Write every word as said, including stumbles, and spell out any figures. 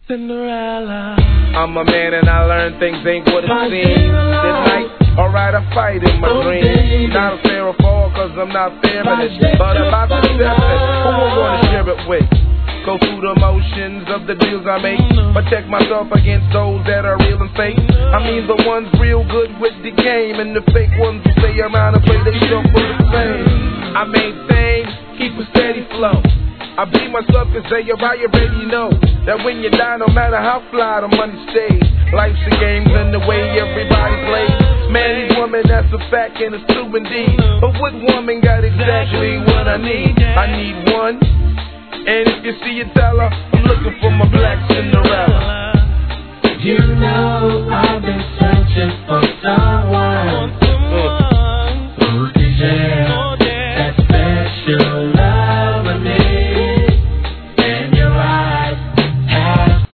Cinderella. I'm a man and I learn things ain't what it seems. Tonight, alright, I fight in my dreams. Not a fair or fall, cause I'm not feminine. But about to accept it, who I'm gonna share it with? Go through the motions of the deals I make, protect myself against those that are real and fake. I mean the ones real good with the game, and the fake ones who stay around and play they stuff for the same. I maintain, keep a steady flow. I beat myself cause they already know that when you die, no matter how fly the money stays, life's a game and the way everybody plays. Man, these women, that's a fact and it's true indeed. But what woman got exactly what I need? I need one. And if you see it, tell her I'm looking for my black Cinderella. You know I've been searching for someone